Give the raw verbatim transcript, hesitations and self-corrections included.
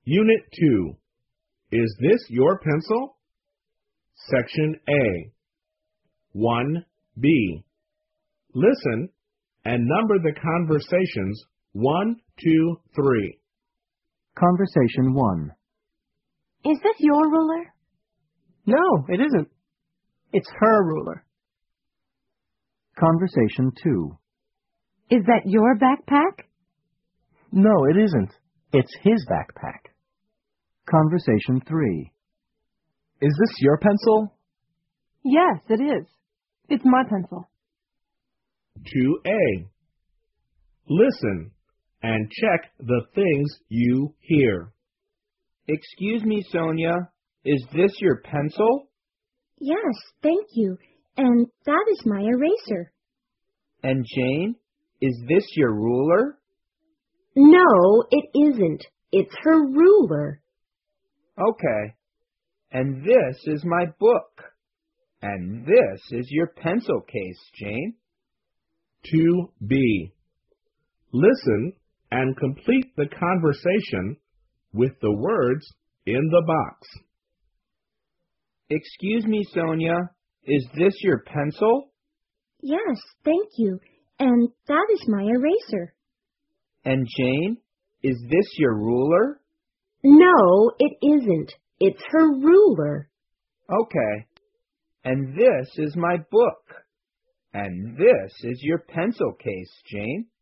Unit two. Is this your pencil? Section A. one B. Listen and number the conversations one, two, three. Conversation one. Is this your ruler? No, it isn't. It's her ruler. Conversation two. Is that your backpack? No, it isn't. It's his backpack. Conversation three. Is this your pencil? Yes, it is. It's my pencil. two A. Listen and check the things you hear. Excuse me, Sonia. Is this your pencil? Yes, thank you. And that is my eraser. And Jane, is this your ruler? No, it isn't. It's her ruler. Okay. And this is my book. And this is your pencil case, Jane. two B. Listen and complete the conversation with the words in the box. Excuse me, Sonia. Is this your pencil? Yes, thank you. And that is my eraser. And Jane, is this your ruler? No, it isn't. It's her ruler. Okay. And this is my book. And this is your pencil case, Jane.